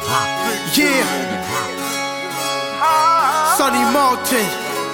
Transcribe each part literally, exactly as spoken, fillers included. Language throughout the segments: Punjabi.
Yeah, Sonny Martin,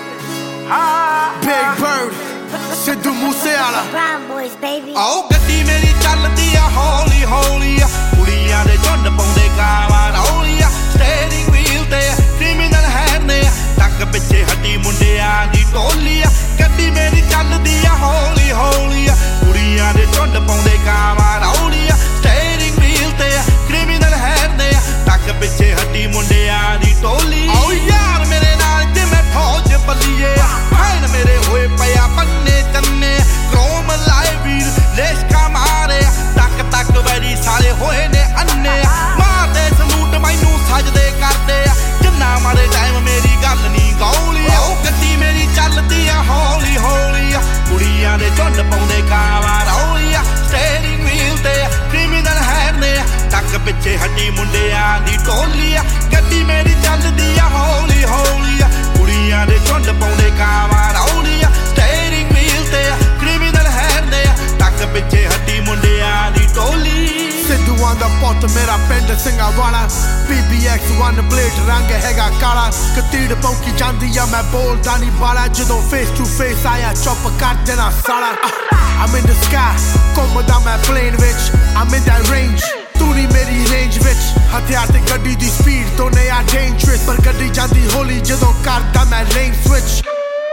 Big Bird, Sidhu Moosewala. Brown boys, baby. ਆਓ ਗੱਡੀ ਮੇਰੀ ਚੱਲਦੀ ਆ ਹੌਲੀ ਹੌਲੀ ਆ ਕੁੜੀਆਂ ਦੇ ਝੁੰਡ ਪਾਉਂਦੇ ਕਾਵਾਂ ਰੌਲੀ ਆ ਸਟੀਅਰਿੰਗ ਵੀਲ ਤੇ ਕ੍ਰਿਮੀਨਲ ਹੈਂਡ ਨੇ ਟੱਕ ਪਿੱਛੇ ਹੱਟੀ ਮੁੰਡਿਆਂ ਦੀ ਟੋਲੀ ਆ ਗੱਡੀ ਮੇਰੀ ਚੱਲਦੀ ਆ ਹੌਲੀ ਹੌਲੀ ਆ ਕੁੜੀਆਂ ਦੇ ਝੁੰਡ ਪਾਉਂਦੇ ਕਾਵਾਂ ਰੌਲੀ ਆ ਸਟੀਅਰਿੰਗ ਵੀਲ ਤੇ ਕ੍ਰਿਮੀਨਲ ਹੈਂਡ ਨੇ ਟੱਕ ਪਿੱਛੇ ਹੱਟੀ ਮੁੰਡਿਆਂ ਦੀ ਟੋਲੀ ਆਓ ਯਾਰ ਮੇਰੇ ਨਾਲ ਜਿਵੇਂ ਫੌਜ ਬੱਲੀਏ ਫੈਨ ਮੇਰੇ ਹੋਏ ਪਿਆ ਬੰਨੇ ਚੰਨੇ ਕ੍ਰੋਮ ਲਾਏ ਵੀਰ ਲੇਸ਼ਕਾ ਮਾਰੇ ਟੱਕ ਟੱਕ ਵੈਰੀ ਸਾਰੇ ਹੋਏ ਨੇ ਅੰਨੇ ਮਾਰਦੇ ਸਲੂਟ ਮੈਨੂੰ ਸਜਦੇ ਕਰਦੇ ਆ ਜਿੰਨਾ ਮਾਰੇ ਟਾਈਮ ਮੇਰੀ ਗੱਲ ਨਹੀਂ ਗੌਲੀ ਉਹ ਗੱਡੀ ਮੇਰੀ ਚੱਲਦੀ ਆ ਹੌਲੀ ਹੌਲੀ ਆ ਕੁੜੀਆਂ ਦੇ ਝੁੰਡ ਪਾਉਂਦੇ ਕਾਵਾਂ ਰੌਲੀ ਆ ਸਟੀਅਰਿੰਗ ਵੀਲ ਤੇ ਕ੍ਰਿਮੀਨਲ ਹੈਂਡ ਨੇ ਟੱਕ ਪਿੱਛੇ ਹੱਟੀ ਮੁੰਡਿਆਂ ਦੀ ਟੋਲੀ ਆ ਗੱਡੀ ਮੇਰੀ ਚੱਲਦੀ ਆ ਹੌਲੀ ਹੌਲੀ ਆ ਕੁੜੀਆਂ ਦੇ ਝੁੰਡ ਪਾਉਂਦੇ ਕਾਵਾਂ ਰੌਲੀ ਆ ਸਟੀਅਰਿੰਗ ਵੀਲ ਤੇ ਕ੍ਰਿਮੀਨਲ ਹੈਂਡ ਨੇ ਟੱਕ ਪਿੱਛੇ ਹੱਟੀ ਮੁੰਡਿਆਂ ਦੀ ਟੋਲੀ ਸਿੱਧੂ ਆਂਦਾ ਪੁੱਤ ਮੇਰਾ ਪਿੰਡ Singhan Wala P B X one blade ਰੰਗ ਹੈਗਾ ਕਾਲਾ ਕਤੀੜ ਪੌਂਕੀ ਜਾਂਦੀ ਆ ਮੈਂ ਬੋਲਦਾ ਨਹੀਂ ਬਾਲਾ ਜਦੋਂ ਫੇਸ ਟੂ ਫੇਸ ਆਇਆ ਚੁੱਪ ਕਰ ਦੇਣਾ ਸਾਲਾ I'm in the sky ਘੁੰਮਦਾ ਮੈਂ ਪਲੇਨ ਵਿੱਚ I'm in that range ਤੂੰ ਨਹੀਂ ਮੇਰੀ ਰੇਂਜ ਵਿੱਚ ਹਥਿਆਰ ਤੇ ਗੱਡੀ ਦੀ ਸਪੀਡ ਤੋਂ ਨੇ ਆ ਡੇਂਜਰਸ ਪਰ ਗੱਡੀ ਜਾਂਦੀ ਹੌਲੀ ਜਦੋਂ ਕਰਦਾ ਮੈਂ ਲੇਨ ਸਵਿਚ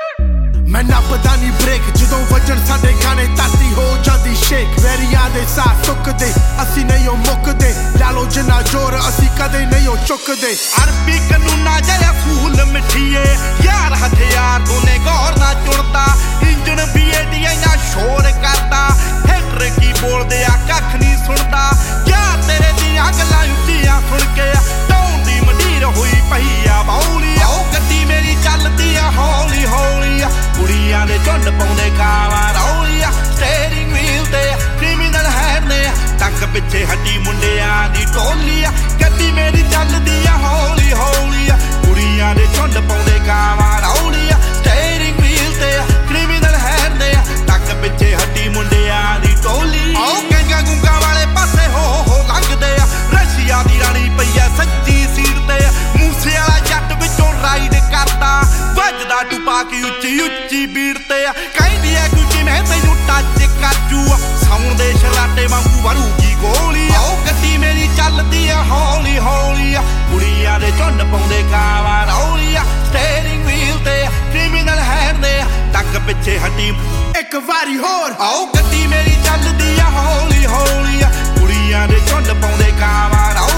ਮੈਂ ਨੱਪਦਾ ਨਹੀਂ ਬ੍ਰੇਕ ਜਦੋਂ ਵੱਜਣ ਸਾਡੇ ਗਾਣੇ ਧਰਤੀ ਹੋ ਜਾਂਦੀ ਸ਼ੇਕ ਵੈਰੀਆਂ ਦੇ ਸਾਹ ਸੁੱਕਦੇ ਅਸੀਂ ਨਹੀਂ ਉਹ ਮੁੱਕਦੇ ਲਾ ਲੋ ਜਿੰਨਾ ਜ਼ੋਰ ਅਸੀਂ ਕਦੇ ਨਹੀਂ ਉਹ ਚੁੱਕਦੇ ਅਰਬੀ ਕਾਨੂੰਨਾਂ ਜਿਹਾ ਫੂਲ ਮਿੱਠੀਏ ਯਾਰ ਹਥਿਆਰ ਤੋਂ ਨੇ ਗੌਰ ਨਾ ਚੁਣਦਾ ਇੰਜਣ ਵੀ ਏਡੀ ਇੰਨਾ ਸ਼ੋਰ ਕਰਦਾ ਹੈਟਰ ਕੀ ਬੋਲਦੇ ਆ ਕੱਖ ਨਹੀਂ ਸੁਣਦਾ ਯਾਰ ਤੇਰੇ ਦੀਆਂ ਗੱਲਾਂ ਉੱਚੀਆਂ ਸੁਣ ਕੇ ਟੌਣ ਦੀ ਮੰਡੀਰ ਹੋਈ ਪਈ ਆ ਬੌਲੀ ਉਹ ਗੱਡੀ ਮੇਰੀ ਚੱਲਦੀ ਆ ਹੌਲੀ ਹੌਲੀ ਆ ਕੁੜੀਆਂ ਦੇ ਝੁੰਡ ਪਾਉਂਦੇ ਕਾਵਾਂ ਰੌਲੀ ਆ ਸਟੀਅਰਿੰਗ ਵੀਲ ਤੇ ਕ੍ਰਿਮੀਨਲ ਹੈਂਡ ਨੇ ਟੱਕ ਪਿੱਛੇ ਹੱਟੀ ਮੁੰਡਿਆਂ ਦੀ ਟੋਲੀ ਆ ਗੱਡੀ ਮੇਰੀ ਚੱਲਦੀ ਆ ਹੌਲੀ ਹੌਲੀ ਆ ਕੁੜੀਆਂ ਦੇ ਝੁੰਡ ਪਾਉਂਦੇ ਕਾਵਾਂ ਰੌਲੀ ਆ ਸਟੀਅਰਿੰਗ ਵੀਲ ਤੇ ਕ੍ਰਿਮੀਨਲ ਹੈਂਡ ਨੇ ਟੱਕ ਪਿੱਛੇ ਹੱਟੀ ਮੁੰਡਿਆਂ ਦੀ ਟੋਲੀ ਆਓ ਗੰਗਾ ਗੁੰਗਾ ਵਾਲੇ ਪਾਸੇ ਹੋ ਹੋ ਲੰਘਦੇ ਆ ਰਸ਼ੀਆ ਦੀ ਰਾਣੀ ਪਈ ਆ ਸੱਚੀ ਸੀਟ ਤੇ ਮੂਸੇ ਵਾਲਾ ਜੱਟ ਵਿੱਚੋਂ ਰਾਈਡ ਕਰਦਾ ਵੱਜਦਾ ਟੁਪਾ ਕੇ ਉੱਚੀ ਉੱਚੀ ਬੀੜ ਤੇ ਕਹਿੰਦੀ ਐ ਕੋਈ ਕਿਵੇਂ ਤੈਨੂੰ ਟੱਚ ਕਰਜੂ ਸਾਉਣ ਦੇ ਸ਼ਰਾਟੇ ਵਾਂਗੂ ਵਰੂਗੀ ਗੋਲੀ ਆਓ ਗੱਡੀ ਮੇਰੀ ਚੱਲਦੀ ਆ ਹੌਲੀ ਹੌਲੀ ਆ ਕੁੜੀਆਂ ਦੇ ਝੁੰਡ ਪਾਉਂਦੇ ਕਾਵਾਂ ਰੌਲੀ ਆ ਸਟੀਅਰਿੰਗ ਵੀਲ ਤੇ ਕ੍ਰਿਮੀਨਲ ਹੈਂਡ ਨੇ ਟੱਕ ਪਿੱਛੇ ਹੱਟੀ ਇੱਕ ਵਾਰੀ ਹੋਰ ਆਓ ਗੱਡੀ ਮੇਰੀ ਚੱਲਦੀ ਆ ਹੌਲੀ ਹੌਲੀ ਆ ਕੁੜੀਆਂ ਦੇ ਝੁੰਡ ਪਾਉਂਦੇ ਕਾਵਾਂ